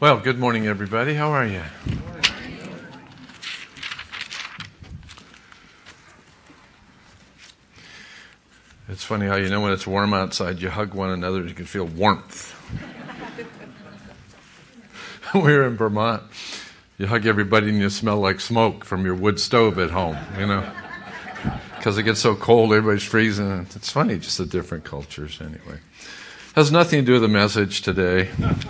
Well, good morning, everybody. How are you? It's funny how when it's warm outside, you hug one another, you can feel warmth. We're in Vermont. You hug everybody and you smell like smoke from your wood stove at home, because it gets so cold, everybody's freezing. It's funny, just the different cultures anyway. Has nothing to do with the message today.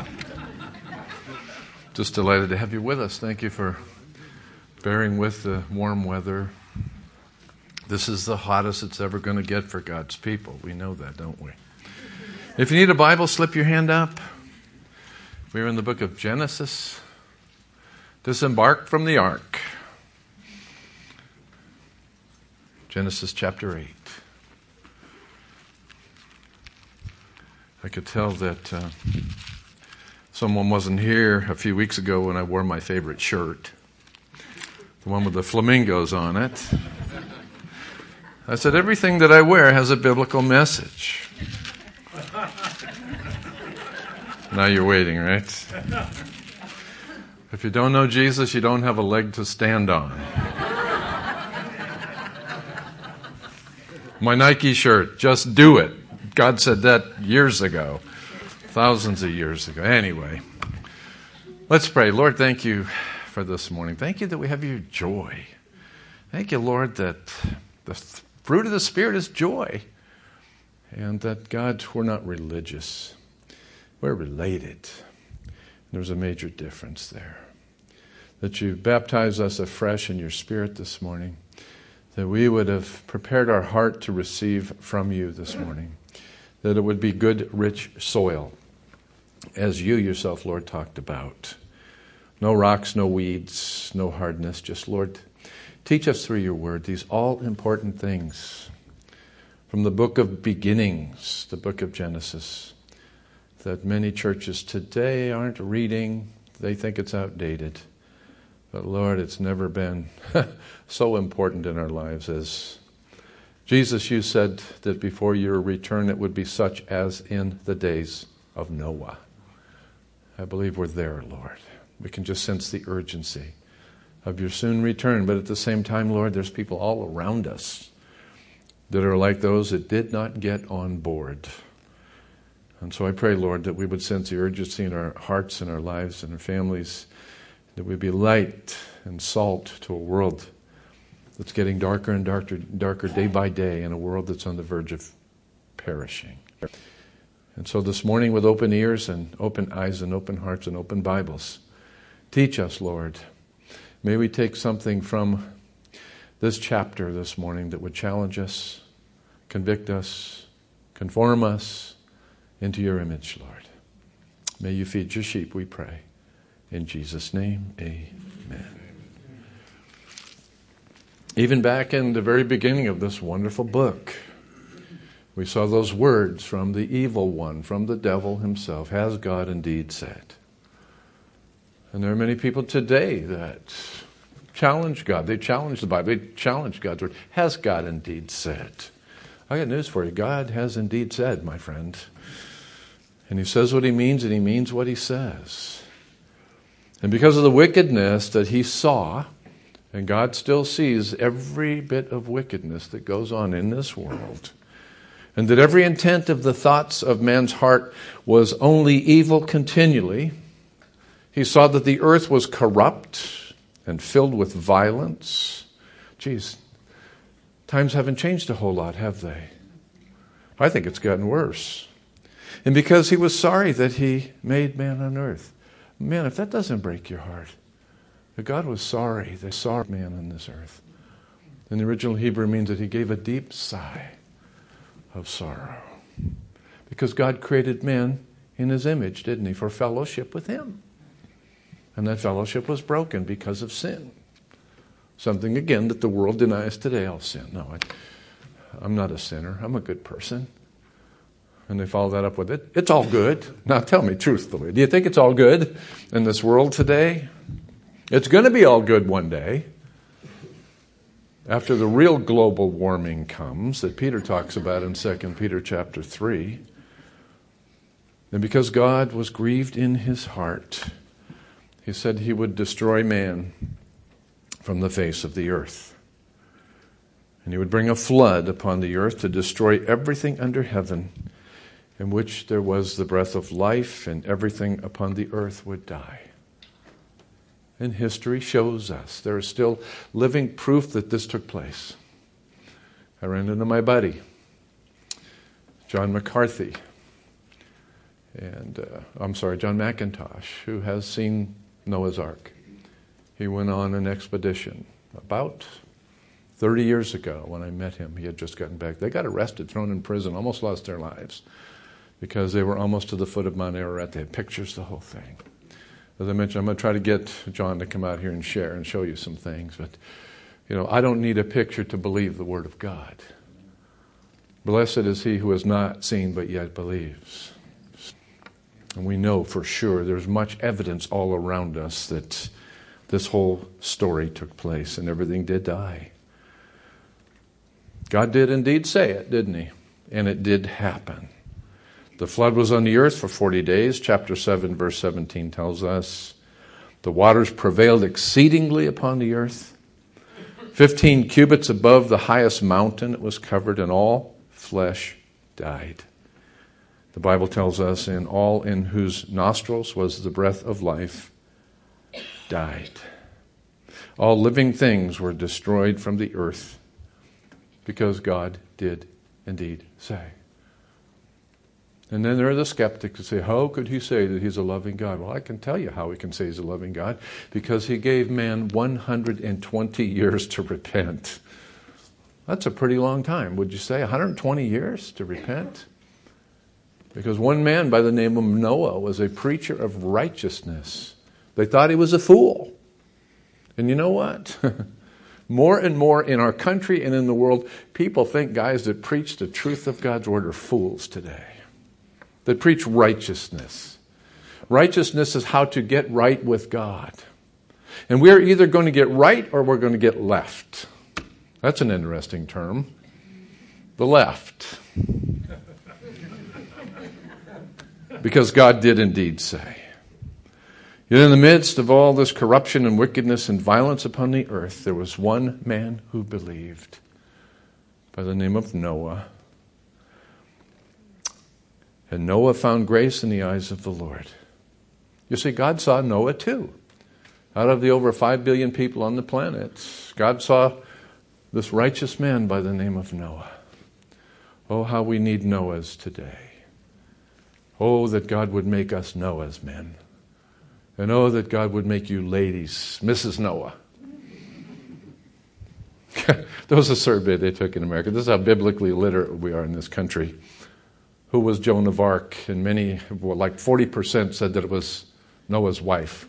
Just delighted to have you with us. Thank you for bearing with the warm weather. This is the hottest it's ever going to get for God's people. We know that, don't we? If you need a Bible, slip your hand up. We're in the book of Genesis. Disembarked from the ark. Genesis chapter 8. I could tell that someone wasn't here a few weeks ago when I wore my favorite shirt, the one with the flamingos on it. I said, everything that I wear has a biblical message. Now you're waiting, right? If you don't know Jesus, you don't have a leg to stand on. My Nike shirt, just do it. God said that years ago. Thousands of years ago. Anyway, let's pray. Lord, thank you for this morning. Thank you that we have your joy. Thank you, Lord, that the fruit of the Spirit is joy. And that, God, we're not religious. We're related. There's a major difference there. That you baptize us afresh in your Spirit this morning. That we would have prepared our heart to receive from you this morning. That it would be good, rich soil. As you yourself, Lord, talked about. No rocks, no weeds, no hardness. Just, Lord, teach us through your word these all-important things. From the book of beginnings, the book of Genesis, that many churches today aren't reading. They think it's outdated. But, Lord, it's never been so important in our lives as Jesus, you said that before your return it would be such as in the days of Noah. I believe we're there, Lord. We can just sense the urgency of your soon return. But at the same time, Lord, there's people all around us that are like those that did not get on board. And so I pray, Lord, that we would sense the urgency in our hearts and our lives and our families, that we'd be light and salt to a world that's getting darker and darker day by day, in a world that's on the verge of perishing. And so this morning, with open ears and open eyes and open hearts and open Bibles, teach us, Lord. May we take something from this chapter this morning that would challenge us, convict us, conform us into your image, Lord. May you feed your sheep, we pray. In Jesus' name, amen. Even back in the very beginning of this wonderful book, we saw those words from the evil one, from the devil himself. Has God indeed said? And there are many people today that challenge God. They challenge the Bible. They challenge God's word. Has God indeed said? I got news for you. God has indeed said, my friend. And he says what he means, and he means what he says. And because of the wickedness that he saw, and God still sees every bit of wickedness that goes on in this world, and that every intent of the thoughts of man's heart was only evil continually. He saw that the earth was corrupt and filled with violence. Geez, times haven't changed a whole lot, have they? I think it's gotten worse. And because he was sorry that he made man on earth. Man, if that doesn't break your heart, that God was sorry, they saw man on this earth. In the original Hebrew means that he gave a deep sigh of sorrow. Because God created man in his image, didn't he, for fellowship with him. And that fellowship was broken because of sin. Something, again, that the world denies today. I'll sin. No, I'm not a sinner. I'm a good person. And they follow that up with it. It's all good. Now tell me truthfully, do you think it's all good in this world today? It's going to be all good one day. After the real global warming comes, that Peter talks about in 2 Peter chapter 3, and because God was grieved in his heart He said he would destroy man from the face of the earth. And he would bring a flood upon the earth to destroy everything under heaven in which there was the breath of life, and everything upon the earth would die. And history shows us there is still living proof that this took place. I ran into my buddy, John McCarthy, John McIntosh, who has seen Noah's Ark. He went on an expedition about 30 years ago when I met him. He had just gotten back. They got arrested, thrown in prison, almost lost their lives because they were almost to the foot of Mount Ararat. They had pictures, the whole thing. As I mentioned, I'm going to try to get John to come out here and share and show you some things. But, I don't need a picture to believe the Word of God. Blessed is he who has not seen but yet believes. And we know for sure there's much evidence all around us that this whole story took place and everything did die. God did indeed say it, didn't he? And it did happen. The flood was on the earth for 40 days. Chapter 7, verse 17 tells us, the waters prevailed exceedingly upon the earth. 15 cubits above the highest mountain it was covered, and all flesh died. The Bible tells us, and all in whose nostrils was the breath of life died. All living things were destroyed from the earth because God did indeed say. And then there are the skeptics who say, how could he say that he's a loving God? Well, I can tell you how he can say he's a loving God, because he gave man 120 years to repent. That's a pretty long time, would you say? 120 years to repent? Because one man by the name of Noah was a preacher of righteousness. They thought he was a fool. And you know what? More and more in our country and in the world, people think guys that preach the truth of God's word are fools today. That preach righteousness. Righteousness is how to get right with God. And we're either going to get right or we're going to get left. That's an interesting term. The left. Because God did indeed say. Yet in the midst of all this corruption and wickedness and violence upon the earth, there was one man who believed by the name of Noah. And Noah found grace in the eyes of the Lord. You see, God saw Noah too. Out of the over 5 billion people on the planet, God saw this righteous man by the name of Noah. Oh, how we need Noahs today. Oh, that God would make us Noah's men. And oh, that God would make you ladies, Mrs. Noah. There was a survey they took in America. This is how biblically literate we are in this country. Who was Joan of Arc? And many, like 40% said that it was Noah's wife.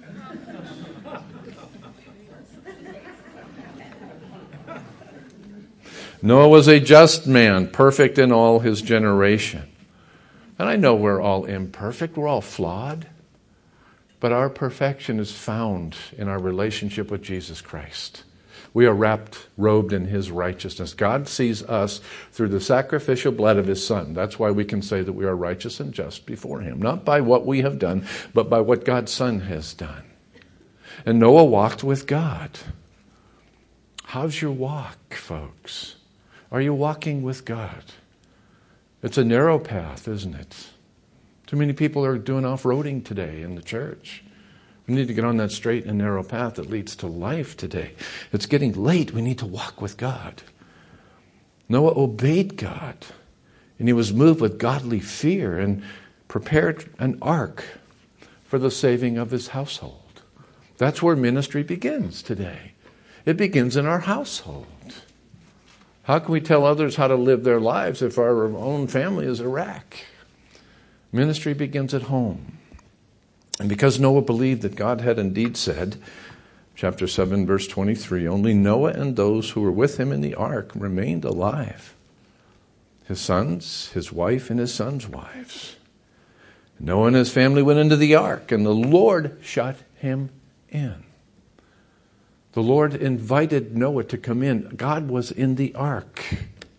Noah was a just man, perfect in all his generation. And I know we're all imperfect, we're all flawed. But our perfection is found in our relationship with Jesus Christ. We are robed in his righteousness. God sees us through the sacrificial blood of his Son. That's why we can say that we are righteous and just before him. Not by what we have done, but by what God's Son has done. And Noah walked with God. How's your walk, folks? Are you walking with God? It's a narrow path, isn't it? Too many people are doing off-roading today in the church. We need to get on that straight and narrow path that leads to life today. It's getting late. We need to walk with God. Noah obeyed God, and he was moved with godly fear and prepared an ark for the saving of his household. That's where ministry begins today. It begins in our household. How can we tell others how to live their lives if our own family is a wreck? Ministry begins at home. And because Noah believed that God had indeed said, chapter 7, verse 23, only Noah and those who were with him in the ark remained alive. His sons, his wife, and his sons' wives. Noah and his family went into the ark, and the Lord shut him in. The Lord invited Noah to come in. God was in the ark.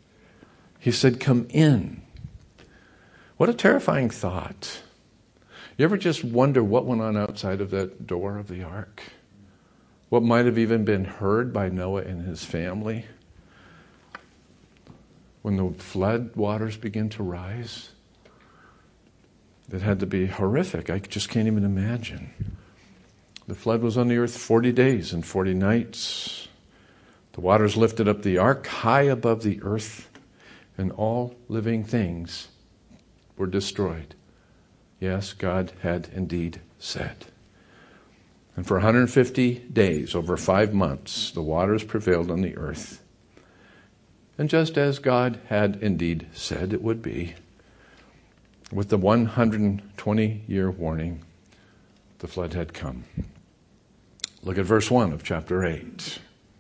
He said, come in. What a terrifying thought. You ever just wonder what went on outside of that door of the ark? What might have even been heard by Noah and his family when the flood waters begin to rise? It had to be horrific. I just can't even imagine. The flood was on the earth 40 days and 40 nights. The waters lifted up the ark high above the earth, and all living things were destroyed. Yes, God had indeed said. And for 150 days, over 5 months, the waters prevailed on the earth. And just as God had indeed said it would be, with the 120-year warning, the flood had come. Look at verse 1 of chapter 8.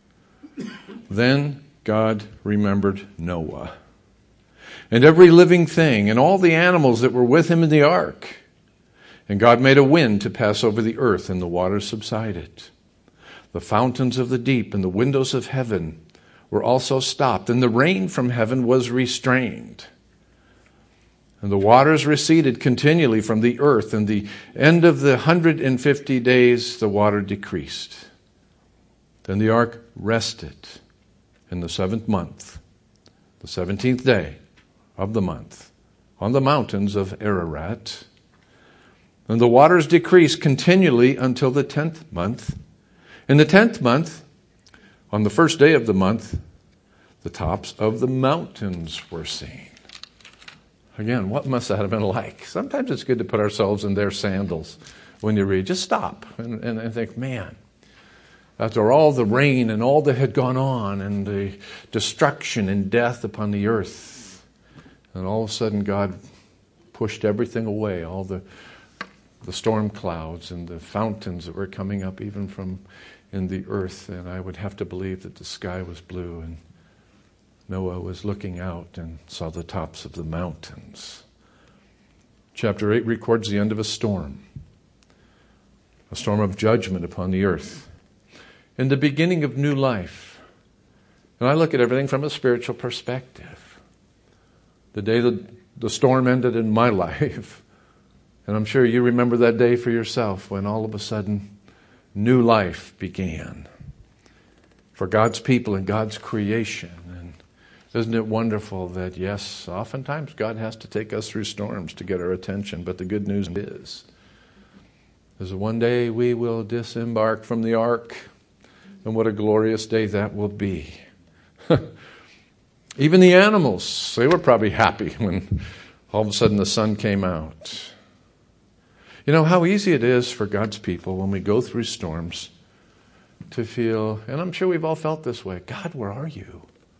Then God remembered Noah and every living thing and all the animals that were with him in the ark. And God made a wind to pass over the earth, and the waters subsided. The fountains of the deep and the windows of heaven were also stopped, and the rain from heaven was restrained. And the waters receded continually from the earth, and the end of the 150 days the water decreased. Then the ark rested in the 7th month, the 17th day of the month, on the mountains of Ararat. And the waters decreased continually until the 10th month. In the 10th month, on the first day of the month, the tops of the mountains were seen. Again, what must that have been like? Sometimes it's good to put ourselves in their sandals when you read. Just stop and think, man, after all the rain and all that had gone on and the destruction and death upon the earth, and all of a sudden God pushed everything away, all the storm clouds and the fountains that were coming up even from in the earth. And I would have to believe that the sky was blue, and Noah was looking out and saw the tops of the mountains. Chapter 8 records the end of a storm of judgment upon the earth, and the beginning of new life. And I look at everything from a spiritual perspective. The day that the storm ended in my life, and I'm sure you remember that day for yourself, when all of a sudden new life began for God's people and God's creation. And isn't it wonderful that, yes, oftentimes God has to take us through storms to get our attention, but the good news is that one day we will disembark from the ark, and what a glorious day that will be. Even the animals, they were probably happy when all of a sudden the sun came out. You know how easy it is for God's people when we go through storms to feel, and I'm sure we've all felt this way, God, where are you?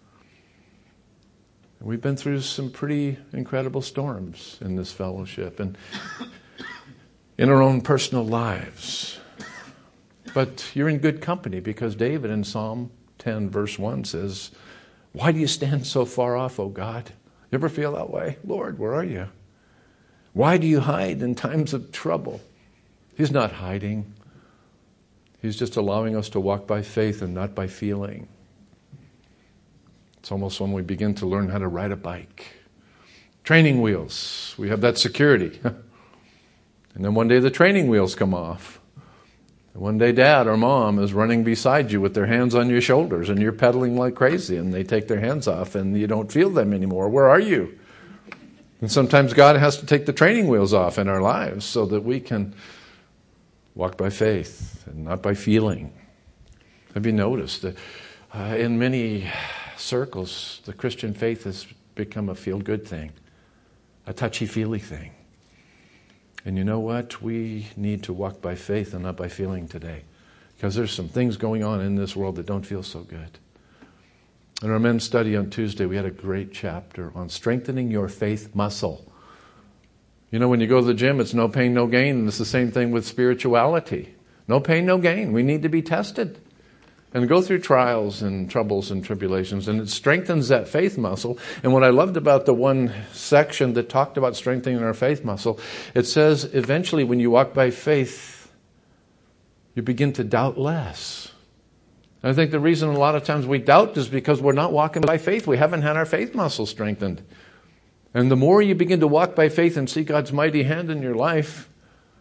And we've been through some pretty incredible storms in this fellowship and in our own personal lives. But you're in good company, because David in Psalm 10 verse 1 says, why do you stand so far off, O God? You ever feel that way? Lord, where are you? Why do you hide in times of trouble? He's not hiding. He's just allowing us to walk by faith and not by feeling. It's almost when we begin to learn how to ride a bike. Training wheels, we have that security. And then one day the training wheels come off. And one day dad or mom is running beside you with their hands on your shoulders, and you're pedaling like crazy, and they take their hands off and you don't feel them anymore. Where are you? And sometimes God has to take the training wheels off in our lives so that we can walk by faith and not by feeling. Have you noticed that in many circles, the Christian faith has become a feel-good thing, a touchy-feely thing. And you know what? We need to walk by faith and not by feeling today, because there's some things going on in this world that don't feel so good. In our men's study on Tuesday, we had a great chapter on strengthening your faith muscle. You know, when you go to the gym, it's no pain, no gain. And it's the same thing with spirituality. No pain, no gain. We need to be tested and go through trials and troubles and tribulations. And it strengthens that faith muscle. And what I loved about the one section that talked about strengthening our faith muscle, it says eventually when you walk by faith, you begin to doubt less. I think the reason a lot of times we doubt is because we're not walking by faith. We haven't had our faith muscle strengthened. And the more you begin to walk by faith and see God's mighty hand in your life,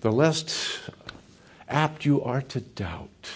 the less apt you are to doubt.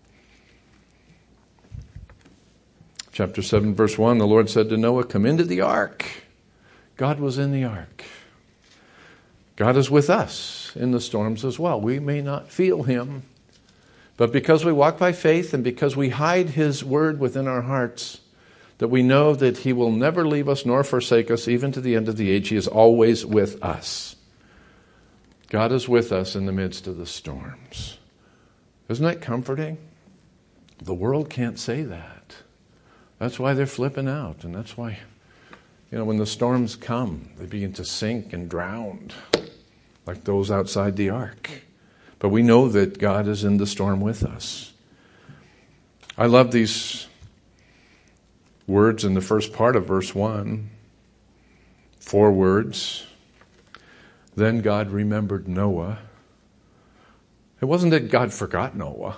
Chapter 7, verse 1, the Lord said to Noah, come into the ark. God was in the ark. God is with us in the storms as well. We may not feel him, but because we walk by faith and because we hide his word within our hearts, that we know that he will never leave us nor forsake us, even to the end of the age. He is always with us. God is with us in the midst of the storms. Isn't that comforting? The world can't say that. That's why they're flipping out. And that's why, when the storms come, they begin to sink and drown like those outside the ark. But we know that God is in the storm with us. I love these words in the first part of verse 1. 4 words. Then God remembered Noah. It wasn't that God forgot Noah.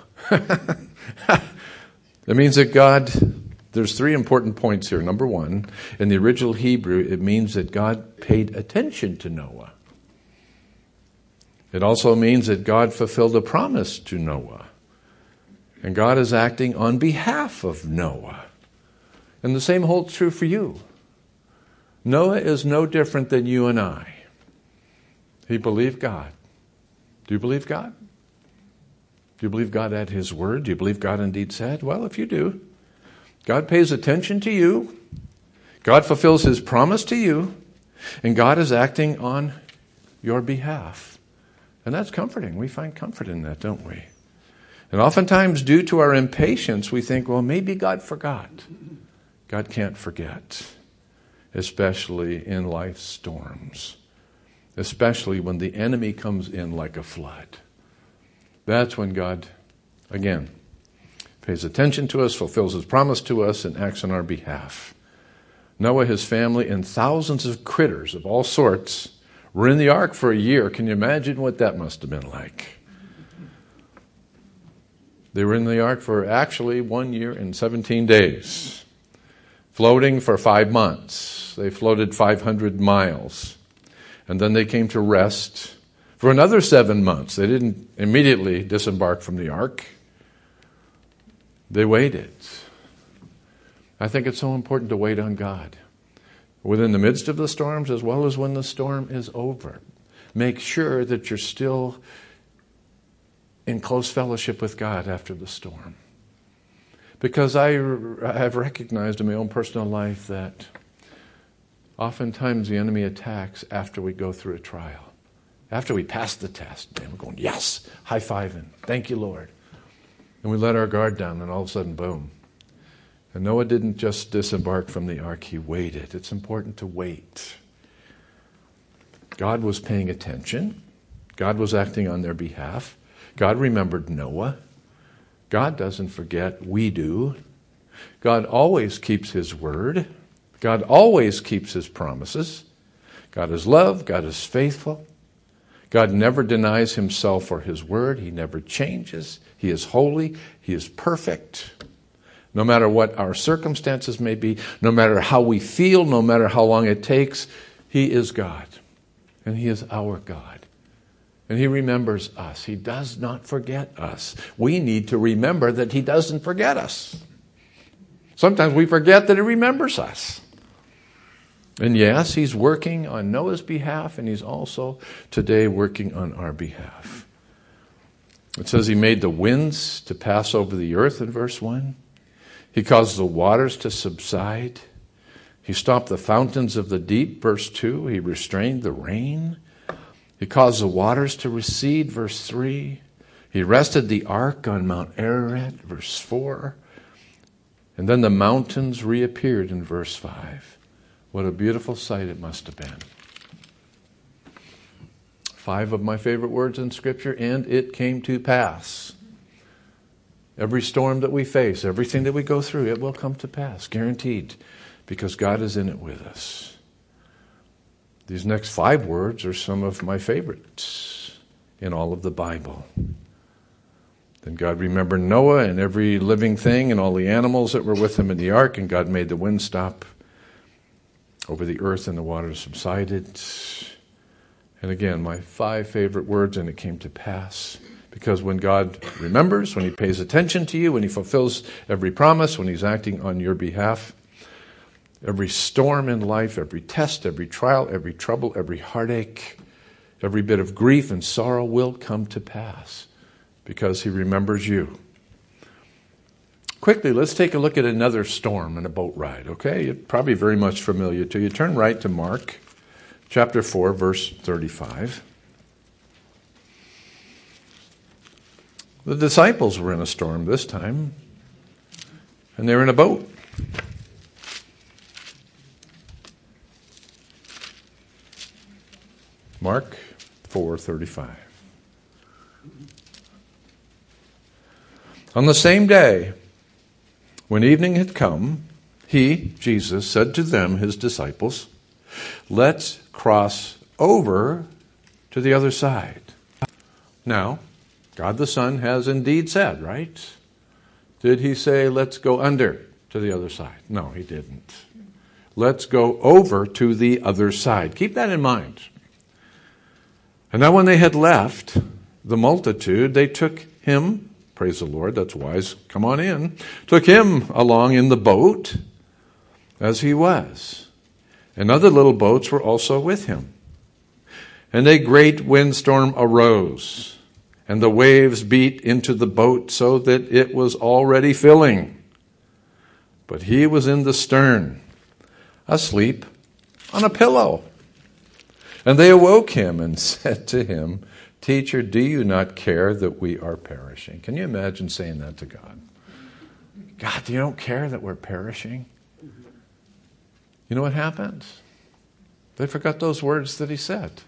It means that there's 3 important points here. Number 1, in the original Hebrew, it means that God paid attention to Noah. It also means that God fulfilled a promise to Noah. And God is acting on behalf of Noah. And the same holds true for you. Noah is no different than you and I. He believed God. Do you believe God? Do you believe God at his word? Do you believe God indeed said? Well, if you do, God pays attention to you. God fulfills his promise to you. And God is acting on your behalf. And that's comforting. We find comfort in that, don't we? And oftentimes, due to our impatience, we think, well, maybe God forgot. God can't forget, especially in life's storms, especially when the enemy comes in like a flood. That's when God, again, pays attention to us, fulfills his promise to us, and acts on our behalf. Noah, his family, and thousands of critters of all sorts were in the ark for a year. Can you imagine what that must have been like? They were in the ark for actually 1 year and 17 days, floating for 5 months. They floated 500 miles. And then they came to rest for another 7 months. They didn't immediately disembark from the ark. They waited. I think it's so important to wait on God. Within the midst of the storms as well as when the storm is over. Make sure that you're still in close fellowship with God after the storm. Because I have recognized in my own personal life that oftentimes the enemy attacks after we go through a trial. After we pass the test, and we're going, yes, high-fiving, thank you, Lord. And we let our guard down, and all of a sudden, boom. And Noah didn't just disembark from the ark, he waited. It's important to wait. God was paying attention. God was acting on their behalf. God remembered Noah. God doesn't forget, we do. God always keeps his word. God always keeps his promises. God is love. God is faithful. God never denies himself or his word. He never changes. He is holy. He is perfect. No matter what our circumstances may be, no matter how we feel, no matter how long it takes, he is God. And he is our God. And he remembers us. He does not forget us. We need to remember that he doesn't forget us. Sometimes we forget that he remembers us. And yes, he's working on Noah's behalf, and he's also today working on our behalf. It says he made the winds to pass over the earth in verse 1. He caused the waters to subside. He stopped the fountains of the deep, verse 2. He restrained the rain. He caused the waters to recede, verse 3. He rested the ark on Mount Ararat, verse 4. And then the mountains reappeared in verse 5. What a beautiful sight it must have been. 5 of my favorite words in Scripture, and it came to pass. Every storm that we face, everything that we go through, it will come to pass, guaranteed, because God is in it with us. These next 5 words are some of my favorites in all of the Bible. Then God remembered Noah and every living thing and all the animals that were with him in the ark, and God made the wind stop over the earth, and the waters subsided. And again, my 5 favorite words, and it came to pass. Because when God remembers, when he pays attention to you, when he fulfills every promise, when he's acting on your behalf, every storm in life, every test, every trial, every trouble, every heartache, every bit of grief and sorrow will come to pass because he remembers you. Quickly, let's take a look at another storm and a boat ride, okay? It's probably very much familiar to you. Turn right to Mark chapter 4, verse 35. The disciples were in a storm this time, and they were in a boat. Mark 4:35. On the same day, when evening had come, he, Jesus, said to them, his disciples, "Let's cross over to the other side." Now, God the Son has indeed said, right? Did he say, let's go under to the other side? No, he didn't. Let's go over to the other side. Keep that in mind. And now when they had left the multitude, they took him, praise the Lord, that's wise, come on in, took him along in the boat as he was. And other little boats were also with him. And a great windstorm arose, and the waves beat into the boat so that it was already filling. But he was in the stern, asleep on a pillow. And they awoke him and said to him, "Teacher, do you not care that we are perishing?" Can you imagine saying that to God? God, you don't care that we're perishing? You know what happens? They forgot those words that he said.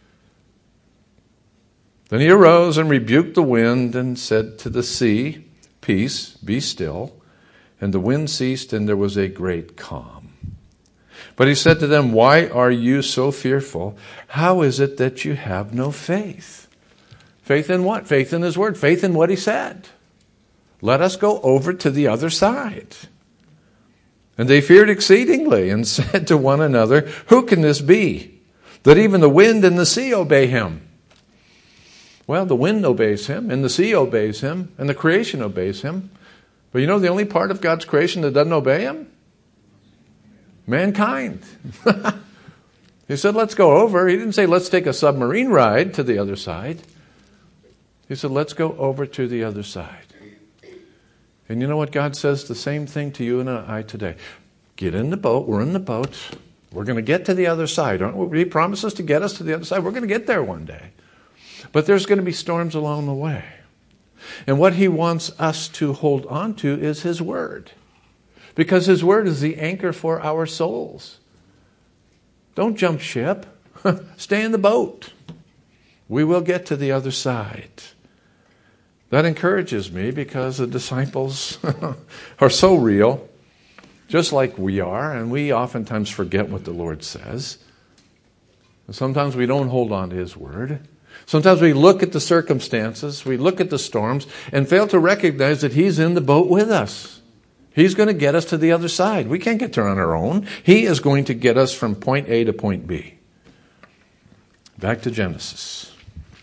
Then he arose and rebuked the wind and said to the sea, "Peace, be still." And the wind ceased, and there was a great calm. But he said to them, "Why are you so fearful? How is it that you have no faith?" Faith in what? Faith in his word. Faith in what he said. Let us go over to the other side. And they feared exceedingly and said to one another, "Who can this be, that even the wind and the sea obey him?" Well, the wind obeys him, and the sea obeys him, and the creation obeys him. But you know the only part of God's creation that doesn't obey him? Mankind. He said, let's go over. He didn't say, let's take a submarine ride to the other side. He said, let's go over to the other side. And you know what? God says the same thing to you and I today. Get in the boat. We're in the boat. We're going to get to the other side. Aren't we? He promises to get us to the other side. We're going to get there one day. But there's going to be storms along the way. And what he wants us to hold on to is his word. Because his word is the anchor for our souls. Don't jump ship. Stay in the boat. We will get to the other side. That encourages me because the disciples are so real, just like we are, and we oftentimes forget what the Lord says. Sometimes we don't hold on to his word. Sometimes we look at the circumstances, we look at the storms, and fail to recognize that he's in the boat with us. He's going to get us to the other side. We can't get there on our own. He is going to get us from point A to point B. Back to Genesis.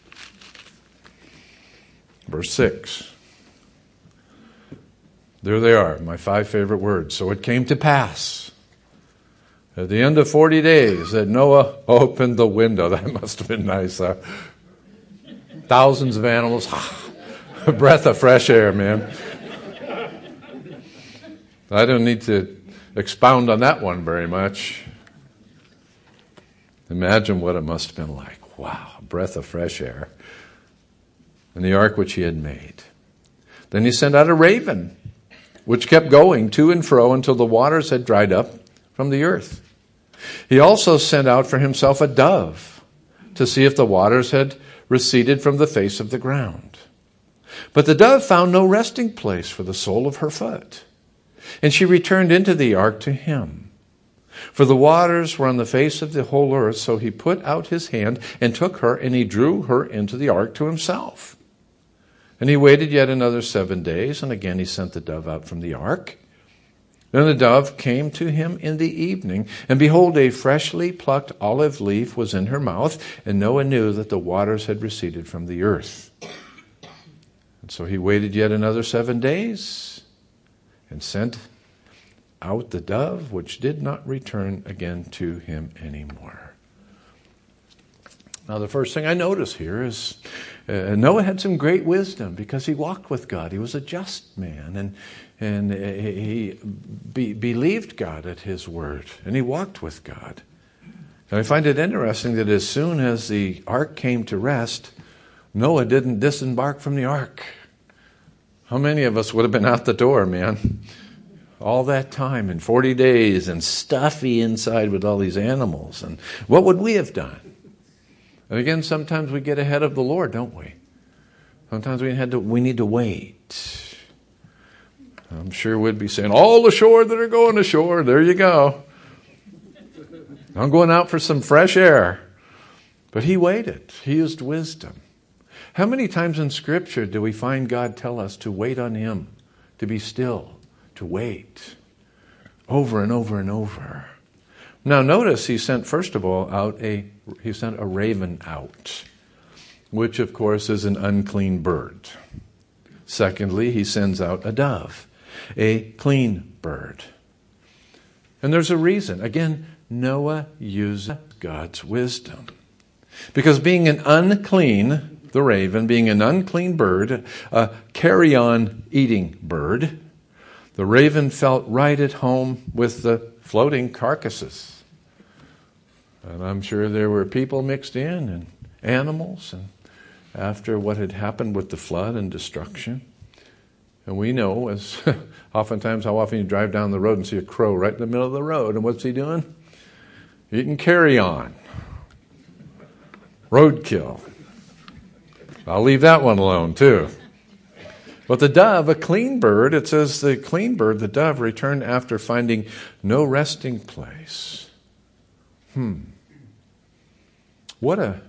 Verse 6. There they are, my 5 favorite words. So it came to pass at the end of 40 days that Noah opened the window. That must have been nice, huh? Thousands of animals. A breath of fresh air, man. I don't need to expound on that one very much. Imagine what it must have been like. Wow, a breath of fresh air. And the ark which he had made. Then he sent out a raven, which kept going to and fro until the waters had dried up from the earth. He also sent out for himself a dove to see if the waters had receded from the face of the ground. But the dove found no resting place for the sole of her foot. And she returned into the ark to him. For the waters were on the face of the whole earth, so he put out his hand and took her, and he drew her into the ark to himself. And he waited yet another 7 days, and again he sent the dove out from the ark. Then the dove came to him in the evening, and behold, a freshly plucked olive leaf was in her mouth, and Noah knew that the waters had receded from the earth. And so he waited yet another 7 days, and sent out the dove, which did not return again to him anymore. Now, the first thing I notice here is Noah had some great wisdom because he walked with God. He was a just man, and he believed God at his word, and he walked with God. And I find it interesting that as soon as the ark came to rest, Noah didn't disembark from the ark. How many of us would have been out the door, man? All that time and 40 days and stuffy inside with all these animals. And what would we have done? And again, sometimes we get ahead of the Lord, don't we? Sometimes we need to wait. I'm sure we'd be saying, all ashore that are going ashore, there you go. I'm going out for some fresh air. But he waited. He used wisdom. How many times in Scripture do we find God tell us to wait on Him, to be still, to wait, over and over and over? Now notice he sent, first of all, he sent a raven out, which of course is an unclean bird. Secondly, he sends out a dove, a clean bird. And there's a reason. Again, Noah used God's wisdom. Because being an unclean, the raven, being an unclean bird, a carrion eating bird, the raven felt right at home with the floating carcasses. And I'm sure there were people mixed in and animals, and after what had happened with the flood and destruction. And we know, as oftentimes, how often you drive down the road and see a crow right in the middle of the road. And what's he doing? Eating carrion. Roadkill. I'll leave that one alone, too. But the dove, a clean bird, it says the clean bird, the dove, returned after finding no resting place. What a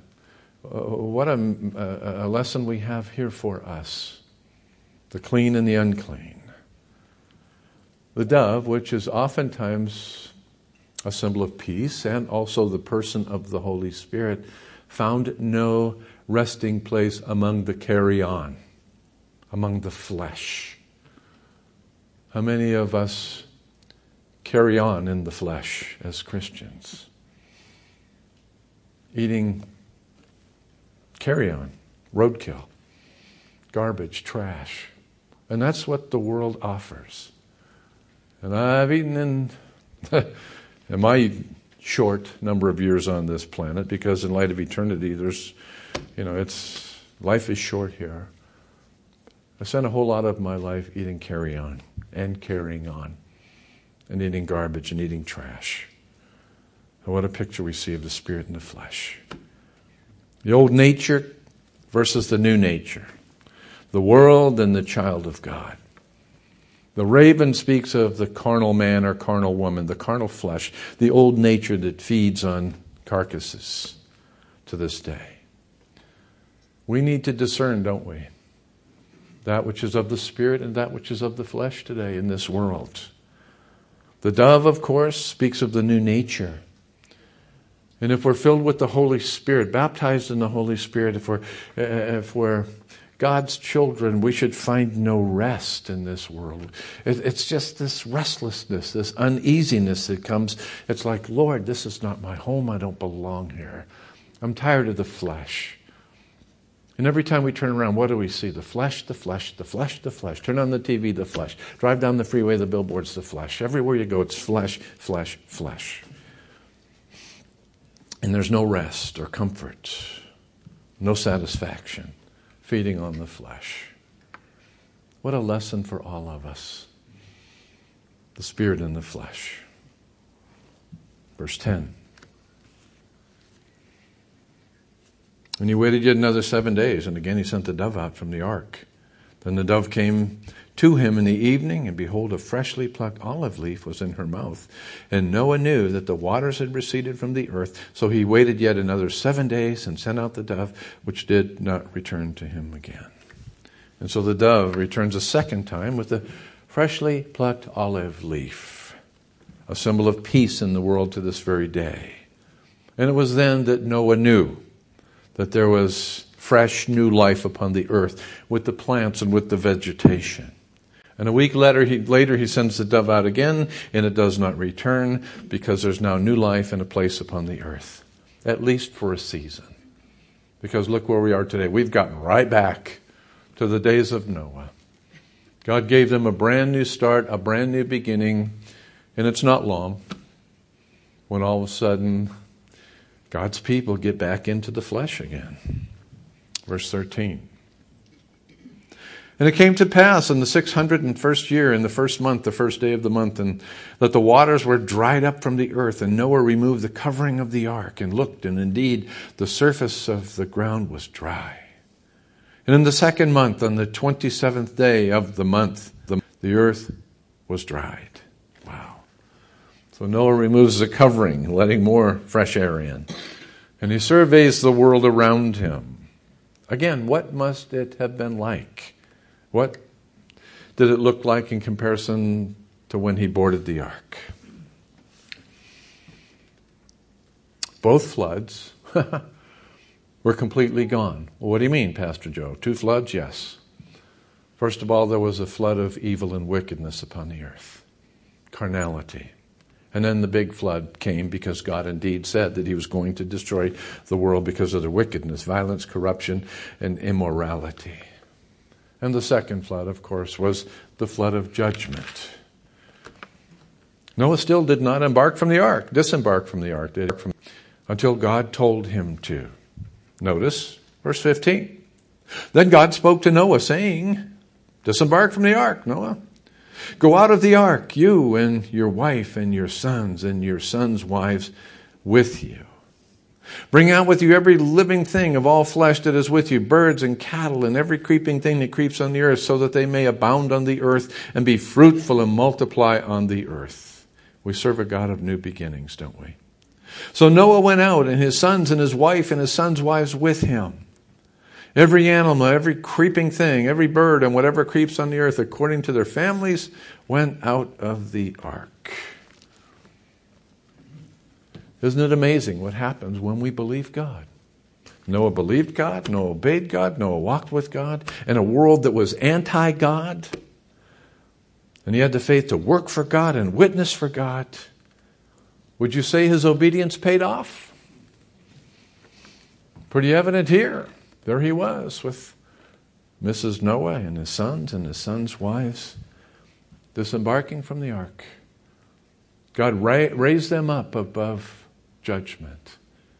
lesson we have here for us. The clean and the unclean. The dove, which is oftentimes a symbol of peace and also the person of the Holy Spirit, found no resting place among the carrion, among the flesh. How many of us carry on in the flesh as Christians? Eating carrion, roadkill, garbage, trash. And that's what the world offers. And I've eaten in my short number of years on this planet, because in light of eternity, life is short here. I spent a whole lot of my life eating carrion and carrying on and eating garbage and eating trash. And what a picture we see of the spirit and the flesh. The old nature versus the new nature. The world and the child of God. The raven speaks of the carnal man or carnal woman, the carnal flesh, the old nature that feeds on carcasses to this day. We need to discern, don't we? That which is of the spirit and that which is of the flesh today in this world. The dove, of course, speaks of the new nature. And if we're filled with the Holy Spirit, baptized in the Holy Spirit, if we're God's children, we should find no rest in this world. It's just this restlessness, this uneasiness that comes. It's like, Lord, this is not my home. I don't belong here. I'm tired of the flesh. And every time we turn around, what do we see? The flesh, the flesh, the flesh, the flesh. Turn on the TV, the flesh. Drive down the freeway, the billboards, the flesh. Everywhere you go, it's flesh, flesh, flesh. And there's no rest or comfort, no satisfaction, feeding on the flesh. What a lesson for all of us. The spirit and the flesh. Verse 10. And he waited yet another 7 days, and again he sent the dove out from the ark. Then the dove came to him in the evening, and behold, a freshly plucked olive leaf was in her mouth. And Noah knew that the waters had receded from the earth, so he waited yet another 7 days and sent out the dove, which did not return to him again. And so the dove returns a second time with a freshly plucked olive leaf, a symbol of peace in the world to this very day. And it was then that Noah knew that there was fresh new life upon the earth with the plants and with the vegetation. And a week later he sends the dove out again, and it does not return because there's now new life and a place upon the earth, at least for a season. Because look where we are today. We've gotten right back to the days of Noah. God gave them a brand new start, a brand new beginning, and it's not long when all of a sudden God's people get back into the flesh again. Verse 13. And it came to pass in the 601st year, in the first month, the first day of the month, and that the waters were dried up from the earth, and Noah removed the covering of the ark, and looked, and indeed the surface of the ground was dry. And in the second month, on the 27th day of the month, the earth was dried. Wow. So Noah removes the covering, letting more fresh air in. And he surveys the world around him. Again, what must it have been like? What did it look like in comparison to when he boarded the ark? Both floods were completely gone. Well, what do you mean, Pastor Joe? 2 floods? Yes. First of all, there was a flood of evil and wickedness upon the earth. Carnality. And then the big flood came because God indeed said that he was going to destroy the world because of their wickedness, violence, corruption, and immorality. And the second flood, of course, was the flood of judgment. Noah still did not disembark from the ark, until God told him to. Notice verse 15. Then God spoke to Noah, saying, disembark from the ark, Noah. Go out of the ark, you and your wife and your sons wives with you. Bring out with you every living thing of all flesh that is with you, birds and cattle and every creeping thing that creeps on the earth, so that they may abound on the earth and be fruitful and multiply on the earth. We serve a God of new beginnings, don't we? So Noah went out, and his sons and his wife and his sons' wives with him. Every animal, every creeping thing, every bird and whatever creeps on the earth according to their families went out of the ark. Isn't it amazing what happens when we believe God? Noah believed God, Noah obeyed God, Noah walked with God in a world that was anti-God. And he had the faith to work for God and witness for God. Would you say his obedience paid off? Pretty evident here. There he was with Mrs. Noah and his sons' wives, disembarking from the ark. God raised them up above judgment.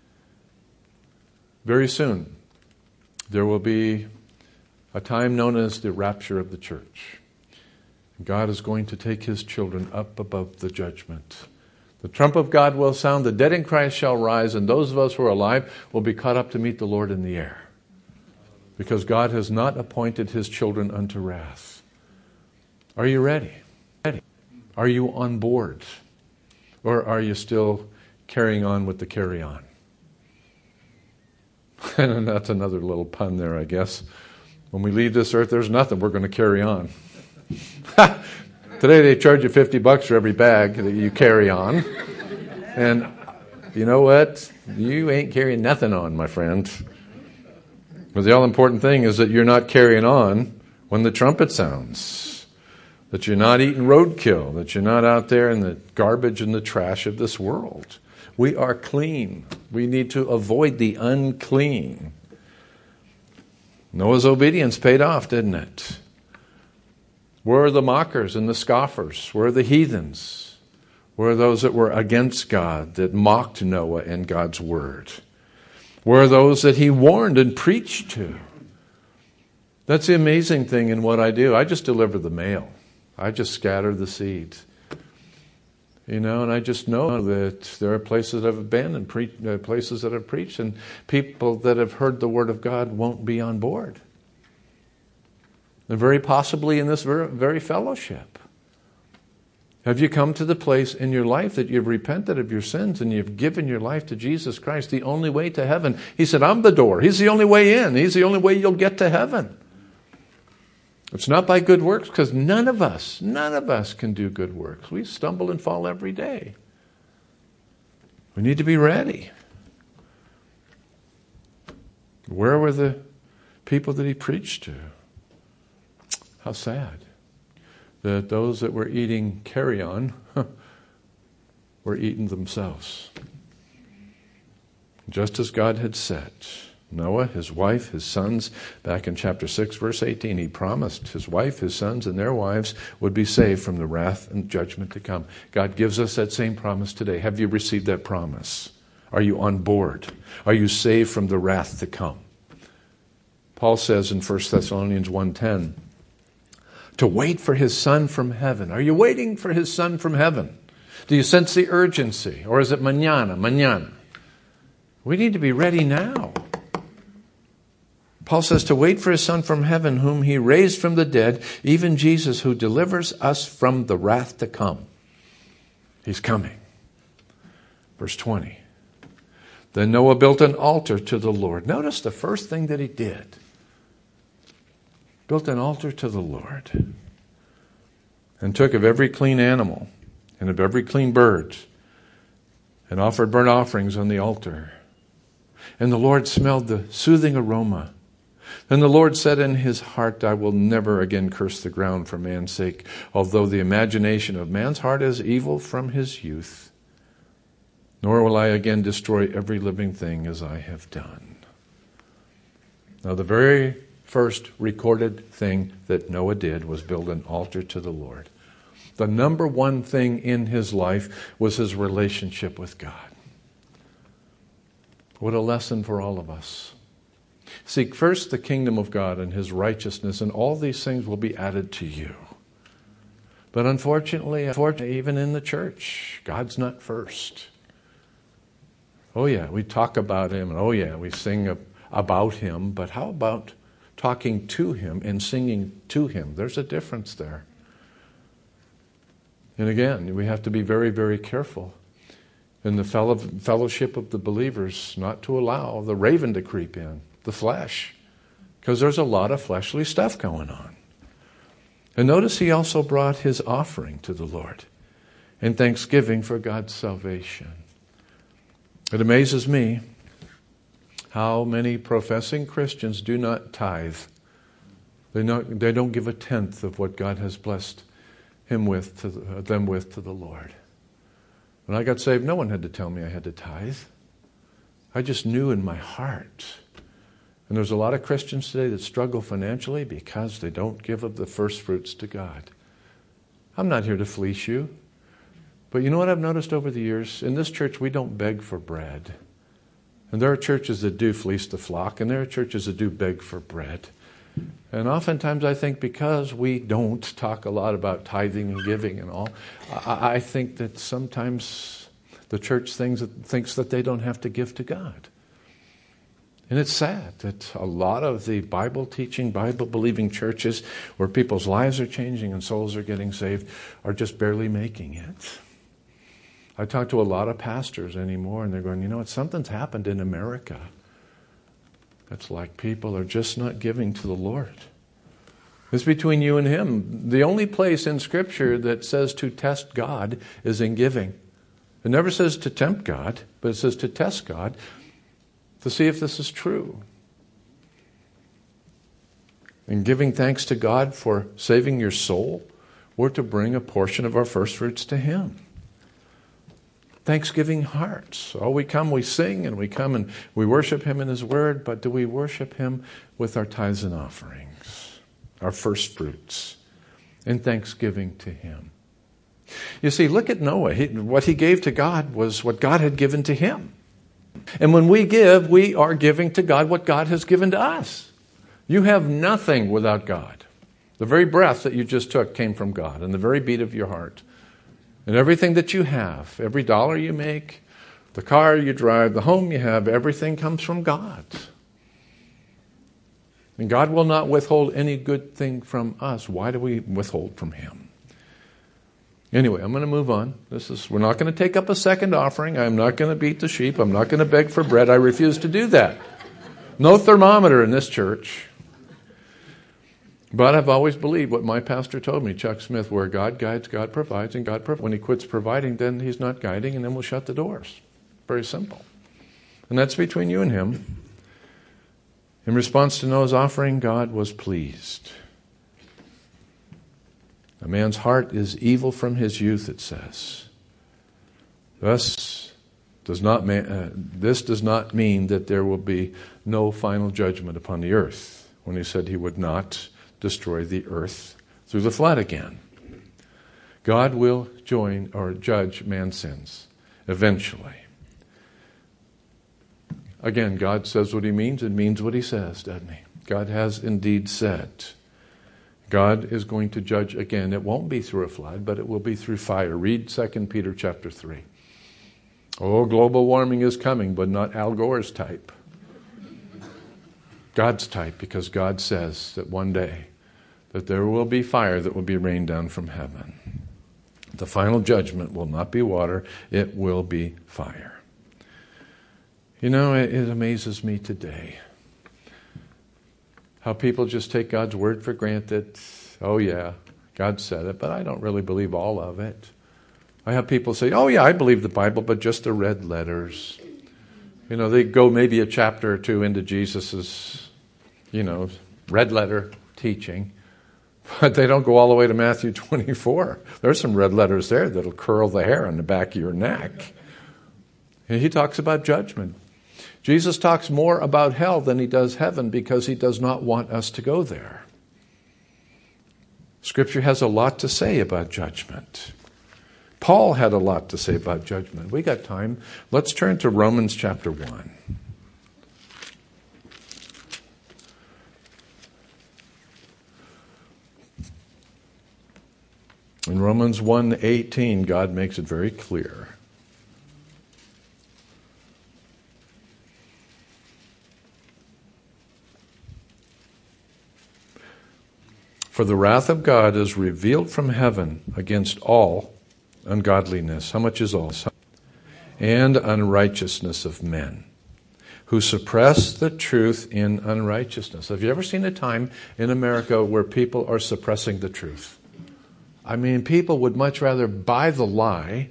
Very soon, there will be a time known as the rapture of the church. God is going to take his children up above the judgment. The trump of God will sound, the dead in Christ shall rise, and those of us who are alive will be caught up to meet the Lord in the air. Because God has not appointed his children unto wrath. Are you ready? Are you on board? Or are you still carrying on with the carry-on? And that's another little pun there, I guess. When we leave this earth, there's nothing. We're going to carry on. Today they charge you $50 for every bag that you carry on. And you know what? You ain't carrying nothing on, my friend. But the all-important thing is that you're not carrying on when the trumpet sounds. That you're not eating roadkill. That you're not out there in the garbage and the trash of this world. We are clean. We need to avoid the unclean. Noah's obedience paid off, didn't it? Where are the mockers and the scoffers? Where are the heathens? Where are those that were against God, that mocked Noah and God's word? Where are those that he warned and preached to? That's the amazing thing in what I do. I just deliver the mail. I just scatter the seeds. And I just know that there are places that have abandoned, places that have preached, and people that have heard the word of God won't be on board. And very possibly in this very fellowship. Have you come to the place in your life that you've repented of your sins and you've given your life to Jesus Christ, the only way to heaven? He said, I'm the door. He's the only way in. He's the only way you'll get to heaven. It's not by good works, because none of us can do good works. We stumble and fall every day. We need to be ready. Where were the people that he preached to? How sad that those that were eating carrion were eating themselves. Just as God had said. Noah, his wife, his sons, back in chapter 6, verse 18, he promised his wife, his sons, and their wives would be saved from the wrath and judgment to come. God gives us that same promise today. Have you received that promise? Are you on board? Are you saved from the wrath to come? Paul says in 1 Thessalonians 1:10, to wait for his Son from heaven. Are you waiting for his Son from heaven? Do you sense the urgency? Or is it mañana? We need to be ready now. Paul says to wait for his Son from heaven, whom he raised from the dead, even Jesus, who delivers us from the wrath to come. He's coming. Verse 20. Then Noah built an altar to the Lord. Notice the first thing that he did. Built an altar to the Lord. And took of every clean animal and of every clean bird and offered burnt offerings on the altar. And the Lord smelled the soothing aroma. Then the Lord said in his heart, I will never again curse the ground for man's sake, although the imagination of man's heart is evil from his youth. Nor will I again destroy every living thing as I have done. Now the very first recorded thing that Noah did was build an altar to the Lord. The number one thing in his life was his relationship with God. What a lesson for all of us. Seek first the kingdom of God and his righteousness, and all these things will be added to you. But unfortunately, even in the church, God's not first. Oh yeah, we talk about him, and oh yeah, we sing about him, but how about talking to him and singing to him? There's a difference there. And again, we have to be very, very careful in the fellowship of the believers not to allow the raven to creep in, the flesh, because there's a lot of fleshly stuff going on. And notice he also brought his offering to the Lord in thanksgiving for God's salvation. It amazes me how many professing Christians do not tithe. They don't give a tenth of what God has blessed them with to the Lord. When I got saved, no one had to tell me I had to tithe. I just knew in my heart. And there's a lot of Christians today that struggle financially because they don't give up the first fruits to God. I'm not here to fleece you. But you know what I've noticed over the years? In this church, we don't beg for bread. And there are churches that do fleece the flock, and there are churches that do beg for bread. And oftentimes I think because we don't talk a lot about tithing and giving and all, I think that sometimes the church thinks that they don't have to give to God. And it's sad that a lot of the Bible-teaching, Bible-believing churches where people's lives are changing and souls are getting saved are just barely making it. I talk to a lot of pastors anymore, and they're going, something's happened in America. It's like people are just not giving to the Lord. It's between you and him. The only place in Scripture that says to test God is in giving. It never says to tempt God, but it says to test God to see if this is true. And giving thanks to God for saving your soul, we're to bring a portion of our first fruits to him. Thanksgiving hearts. Oh, we come, we sing, and we come and we worship him in his word, but do we worship him with our tithes and offerings, our first fruits, in thanksgiving to him? You see, look at Noah. What he gave to God was what God had given to him. And when we give, we are giving to God what God has given to us. You have nothing without God. The very breath that you just took came from God, and the very beat of your heart. And everything that you have, every dollar you make, the car you drive, the home you have, everything comes from God. And God will not withhold any good thing from us. Why do we withhold from him? Anyway, I'm going to move on. We're not going to take up a second offering. I'm not going to beat the sheep. I'm not going to beg for bread. I refuse to do that. No thermometer in this church. But I've always believed what my pastor told me, Chuck Smith, where God guides, God provides, and God provides. When he quits providing, then he's not guiding, and then we'll shut the doors. Very simple. And that's between you and him. In response to Noah's offering, God was pleased. A man's heart is evil from his youth, it says. This does not mean that there will be no final judgment upon the earth, when he said he would not destroy the earth through the flood again. God will judge man's sins eventually. Again, God says what he means and means what he says, doesn't he? God has indeed said. God is going to judge again. It won't be through a flood, but it will be through fire. Read 2 Peter chapter 3. Oh, global warming is coming, but not Al Gore's type. God's type, because God says that one day that there will be fire that will be rained down from heaven. The final judgment will not be water, it will be fire. You know, it amazes me today how people just take God's word for granted. Oh yeah, God said it, but I don't really believe all of it. I have people say, oh yeah, I believe the Bible, but just the red letters. You know, they go maybe a chapter or two into Jesus's, red letter teaching, but they don't go all the way to Matthew 24. There's some red letters there that'll curl the hair on the back of your neck. And he talks about judgment. Jesus talks more about hell than he does heaven because he does not want us to go there. Scripture has a lot to say about judgment. Paul had a lot to say about judgment. We got time. Let's turn to Romans chapter 1. In Romans 1:18, God makes it very clear. For the wrath of God is revealed from heaven against all ungodliness. How much is all? And unrighteousness of men, who suppress the truth in unrighteousness. Have you ever seen a time in America where people are suppressing the truth? I mean, people would much rather buy the lie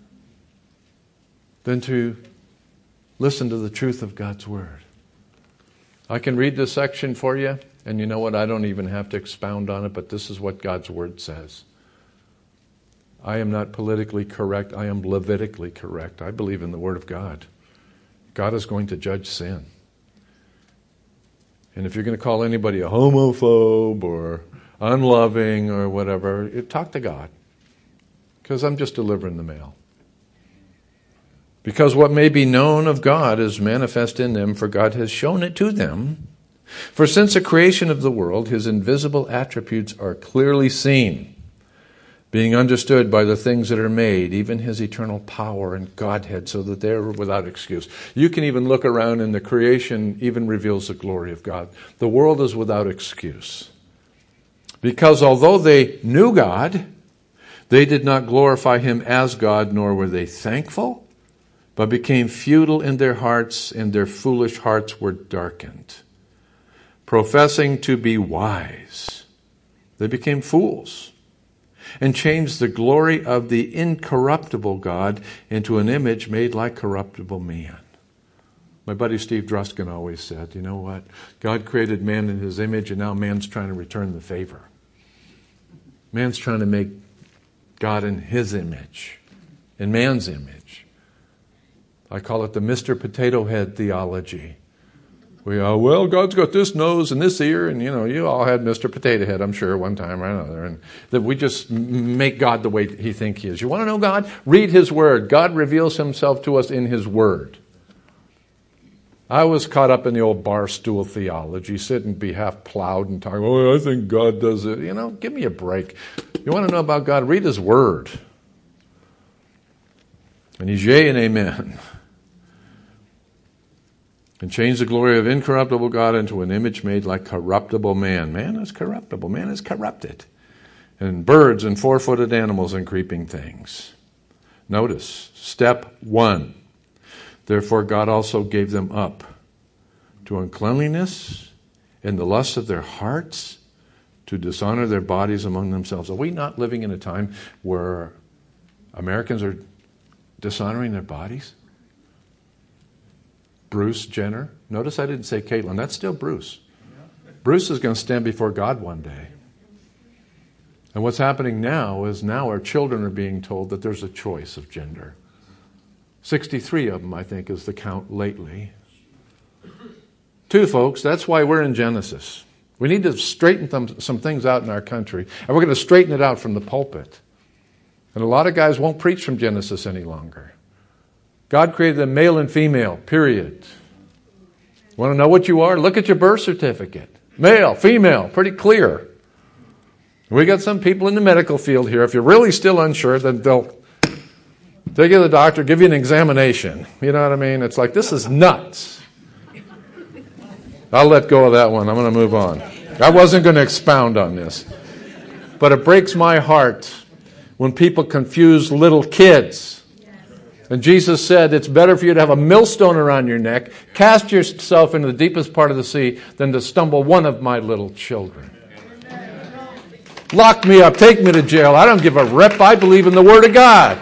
than to listen to the truth of God's word. I can read this section for you, and you know what? I don't even have to expound on it, but this is what God's word says. I am not politically correct. I am Levitically correct. I believe in the word of God. God is going to judge sin. And if you're going to call anybody a homophobe or unloving or whatever, talk to God. Because I'm just delivering the mail. Because what may be known of God is manifest in them, for God has shown it to them. For since the creation of the world, his invisible attributes are clearly seen, being understood by the things that are made, even his eternal power and Godhead, so that they are without excuse. You can even look around, and the creation even reveals the glory of God. The world is without excuse. Because although they knew God, they did not glorify him as God, nor were they thankful, but became futile in their hearts, and their foolish hearts were darkened. Professing to be wise, they became fools, and changed the glory of the incorruptible God into an image made like corruptible man. My buddy Steve Druskin always said, you know what? God created man in his image, and now man's trying to return the favor. Man's trying to make God in his image, in man's image. I call it the Mr. Potato Head theology. Well, God's got this nose and this ear, and you all had Mr. Potato Head, I'm sure, one time or another, and that we just make God the way he thinks he is. You want to know God? Read his word. God reveals himself to us in his word. I was caught up in the old bar stool theology, sit and be half plowed and talk, I think God does it. Give me a break. You want to know about God? Read his word. And he's yea and amen. And change the glory of incorruptible God into an image made like corruptible man. Man is corruptible. Man is corrupted. And birds and four-footed animals and creeping things. Notice, step 1. Therefore God also gave them up to uncleanliness and the lust of their hearts, to dishonor their bodies among themselves. Are we not living in a time where Americans are dishonoring their bodies? Bruce Jenner. Notice I didn't say Caitlin. That's still Bruce. Bruce is going to stand before God one day. And what's happening now is now our children are being told that there's a choice of gender. 63 of them, I think, is the count lately. 2, folks. That's why we're in Genesis. We need to straighten some things out in our country. And we're going to straighten it out from the pulpit. And a lot of guys won't preach from Genesis any longer. God created them male and female, period. Want to know what you are? Look at your birth certificate. Male, female, pretty clear. We got some people in the medical field here. If you're really still unsure, then they'll take you to the doctor, give you an examination. You know what I mean? It's like, this is nuts. I'll let go of that one. I'm going to move on. I wasn't going to expound on this. But it breaks my heart when people confuse little kids. And Jesus said it's better for you to have a millstone around your neck, cast yourself into the deepest part of the sea, than to stumble one of my little children. Lock me up, take me to jail. I don't give a rip. I believe in the Word of God.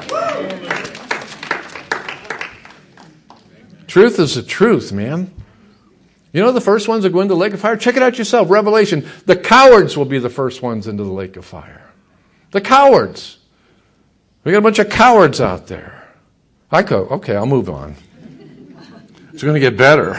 Truth is the truth, man. You know the first ones that go into the lake of fire? Check it out yourself. Revelation. The cowards will be the first ones into the lake of fire. The cowards. We got a bunch of cowards out there. Okay, I'll move on. It's going to get better.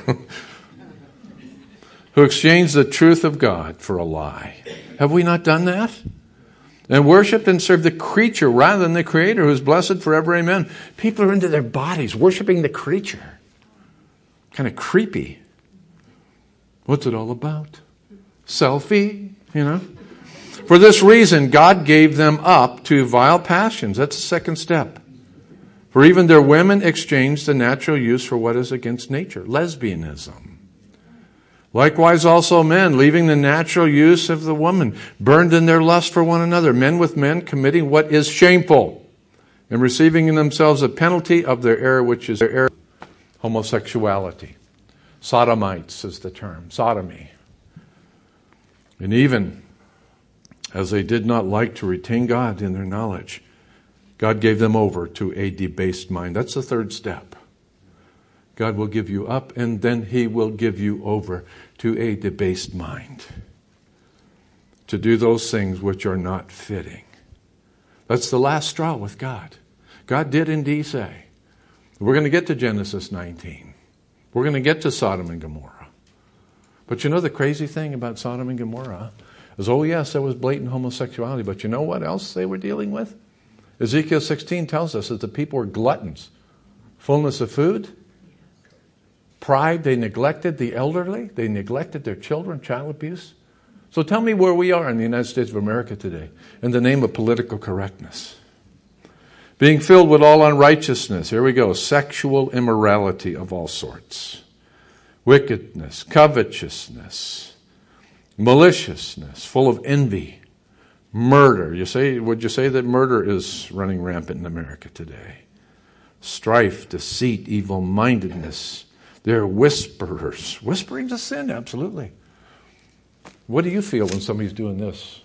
Who exchanged the truth of God for a lie. Have we not done that? And worshipped and served the creature rather than the Creator, who is blessed forever. Amen. People are into their bodies, worshiping the creature. Kind of creepy. What's it all about? Selfie, you know. For this reason, God gave them up to vile passions. That's the second step. For even their women exchanged the natural use for what is against nature. Lesbianism. Likewise also men, leaving the natural use of the woman, burned in their lust for one another. Men with men committing what is shameful, and receiving in themselves a penalty of their error, which is their error. Homosexuality. Sodomites is the term. Sodomy. And even as they did not like to retain God in their knowledge, God gave them over to a debased mind. That's the third step. God will give you up, and then He will give you over to a debased mind. To do those things which are not fitting. That's the last straw with God. God did indeed say, we're going to get to Genesis 19. We're going to get to Sodom and Gomorrah. But you know the crazy thing about Sodom and Gomorrah is, oh yes, there was blatant homosexuality, but you know what else they were dealing with? Ezekiel 16 tells us that the people were gluttons. Fullness of food, pride, they neglected the elderly, they neglected their children, child abuse. So tell me where we are in the United States of America today in the name of political correctness. Being filled with all unrighteousness. Here we go. Sexual immorality of all sorts. Wickedness, covetousness, maliciousness, full of envy, murder. Would you say that murder is running rampant in America today? Strife, deceit, evil-mindedness. They're whisperers. Whispering's a sin, absolutely. What do you feel when somebody's doing this?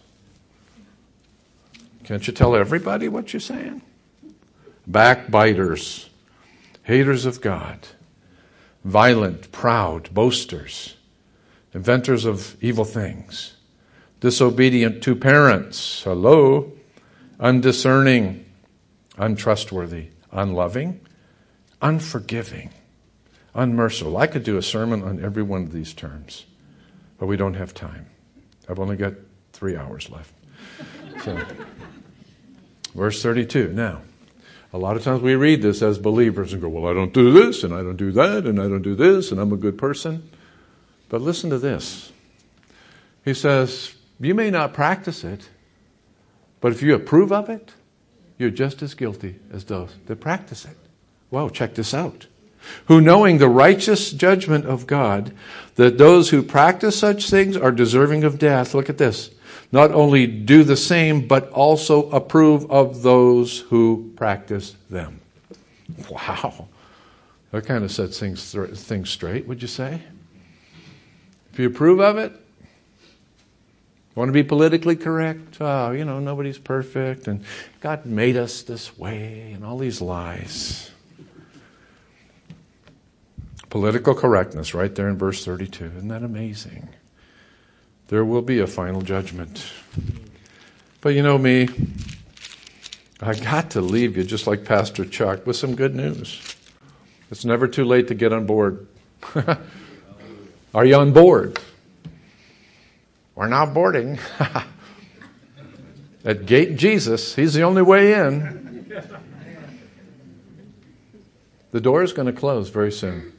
Can't you tell everybody what you're saying? Backbiters, haters of God, violent, proud, boasters, inventors of evil things, disobedient to parents, undiscerning, untrustworthy, unloving, unforgiving, unmerciful. I could do a sermon on every one of these terms, but we don't have time. I've only got 3 hours left. So, verse 32. Now, a lot of times we read this as believers and go, well, I don't do this, and I don't do that, and I don't do this, and I'm a good person. But listen to this. He says, you may not practice it, but if you approve of it, you're just as guilty as those that practice it. Well, check this out. Who, knowing the righteous judgment of God, that those who practice such things are deserving of death, look at this, not only do the same, but also approve of those who practice them. Wow. That kind of sets things straight, would you say? If you approve of it, Want to be politically correct? Oh, nobody's perfect, and God made us this way, and all these lies. Political correctness right there in verse 32. Isn't that amazing? There will be a final judgment. But you know me, I got to leave you, just like Pastor Chuck, with some good news. It's never too late to get on board. Are you on board? We're now boarding. At Gate Jesus, He's the only way in. The door is going to close very soon.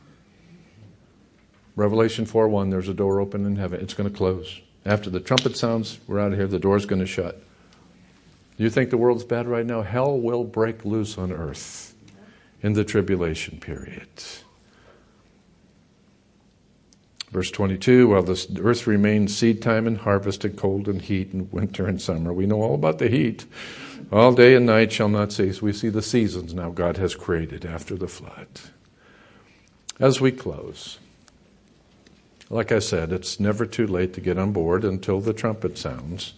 Revelation 4:1, there's a door open in heaven. It's going to close. After the trumpet sounds, we're out of here. The door's going to shut. You think the world's bad right now? Hell will break loose on earth in the tribulation period. Verse 22, while the earth remains seed time and harvest and cold and heat and winter and summer. We know all about the heat. All day and night shall not cease. We see the seasons now God has created after the flood. As we close, like I said, it's never too late to get on board until the trumpet sounds.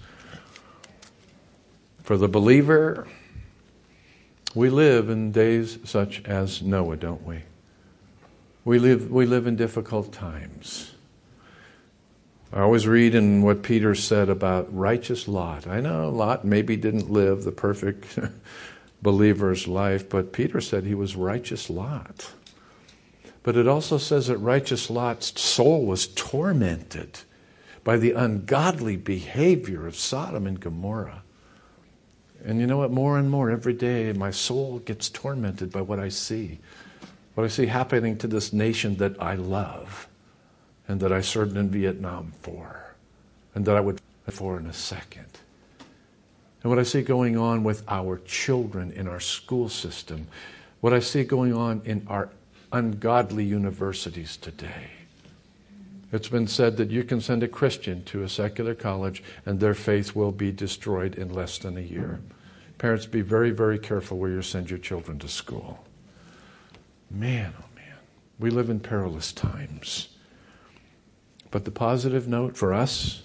For the believer, we live in days such as Noah, don't we? We live in difficult times. I always read in what Peter said about righteous Lot. I know Lot maybe didn't live the perfect believer's life, but Peter said he was righteous Lot. But it also says that righteous Lot's soul was tormented by the ungodly behavior of Sodom and Gomorrah. And you know what? More and more every day, my soul gets tormented by what I see. What I see happening to this nation that I love and that I served in Vietnam for and that I would fight for in a second. And what I see going on with our children in our school system. What I see going on in our ungodly universities today. It's been said that you can send a Christian to a secular college and their faith will be destroyed in less than a year. Parents, be very, very careful where you send your children to school. Man, oh man, we live in perilous times. But the positive note for us,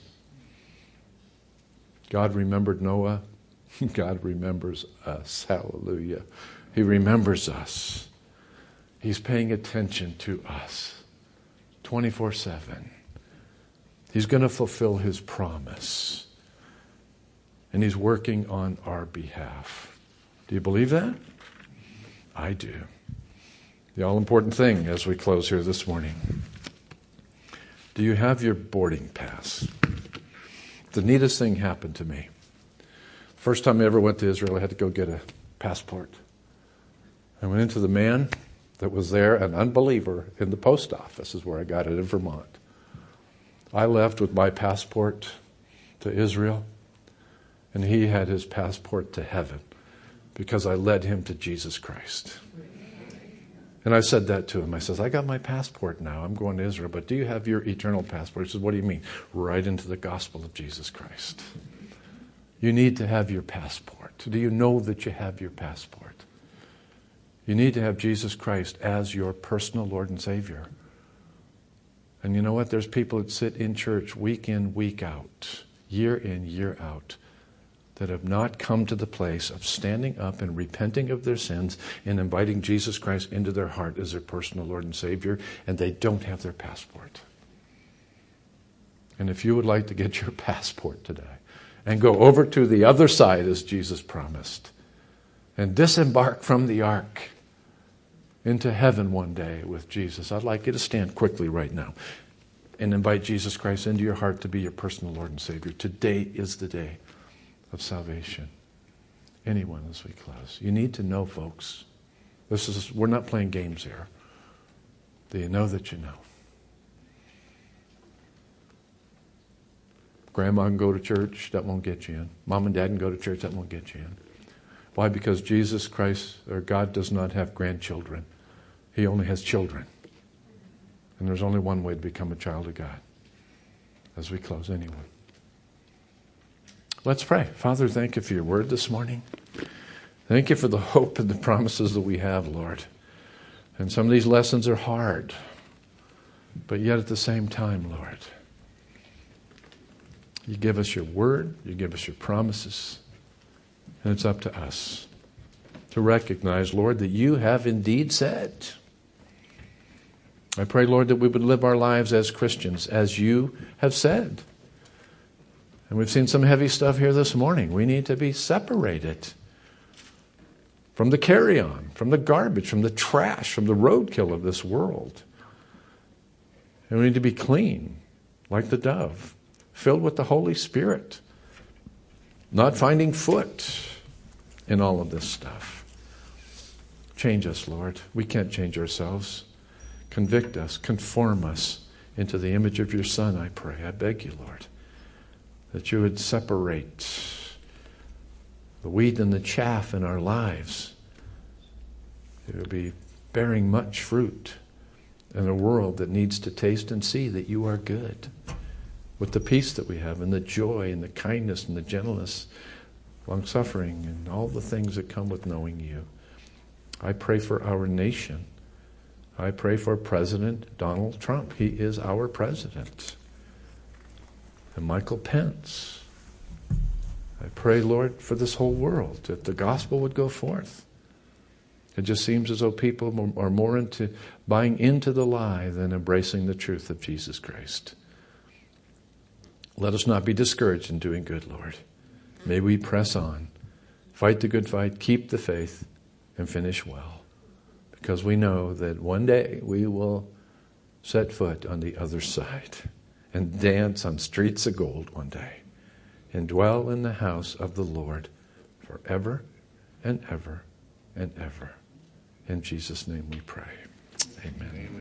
God remembered Noah. God remembers us. Hallelujah. He remembers us. He's paying attention to us 24/7. He's going to fulfill His promise. And He's working on our behalf. Do you believe that? I do. The all-important thing as we close here this morning. Do you have your boarding pass? The neatest thing happened to me. First time I ever went to Israel, I had to go get a passport. I went into the man that was there, an unbeliever, in the post office is where I got it in Vermont. I left with my passport to Israel, and he had his passport to heaven because I led him to Jesus Christ. And I said that to him. I says, I got my passport now. I'm going to Israel, but do you have your eternal passport? He says, what do you mean? Right into the gospel of Jesus Christ. You need to have your passport. Do you know that you have your passport? You need to have Jesus Christ as your personal Lord and Savior. And you know what? There's people that sit in church week in, week out, year in, year out, that have not come to the place of standing up and repenting of their sins and inviting Jesus Christ into their heart as their personal Lord and Savior, and they don't have their passport. And if you would like to get your passport today and go over to the other side as Jesus promised and disembark from the ark into heaven one day with Jesus, I'd like you to stand quickly right now and invite Jesus Christ into your heart to be your personal Lord and Savior. Today is the day of salvation. Anyone as we close. You need to know, folks, we're not playing games here. Do you know that you know? Grandma can go to church, that won't get you in. Mom and dad can go to church, that won't get you in. Why? Because Jesus Christ, or God, does not have grandchildren. He only has children. And there's only one way to become a child of God. As we close, anyone. Let's pray. Father, thank you for your word this morning. Thank you for the hope and the promises that we have, Lord. And some of these lessons are hard. But yet at the same time, Lord, You give us your word, you give us your promises, and it's up to us to recognize, Lord, that you have indeed said. I pray, Lord, that we would live our lives as Christians, as you have said. And we've seen some heavy stuff here this morning. We need to be separated from the carry-on, from the garbage, from the trash, from the roadkill of this world. And we need to be clean, like the dove, filled with the Holy Spirit, not finding foot in all of this stuff. Change us, Lord. We can't change ourselves. Convict us, conform us into the image of your Son, I pray. I beg you, Lord, that you would separate the wheat and the chaff in our lives. It would be bearing much fruit in a world that needs to taste and see that you are good. With the peace that we have and the joy and the kindness and the gentleness, long-suffering and all the things that come with knowing you. I pray for our nation. I pray for President Donald Trump. He is our president. And Michael Pence. I pray, Lord, for this whole world, that the gospel would go forth. It just seems as though people are more into buying into the lie than embracing the truth of Jesus Christ. Let us not be discouraged in doing good, Lord. May we press on, fight the good fight, keep the faith, and finish well. Because we know that one day we will set foot on the other side and dance on streets of gold one day and dwell in the house of the Lord forever and ever and ever. In Jesus' name we pray. Amen.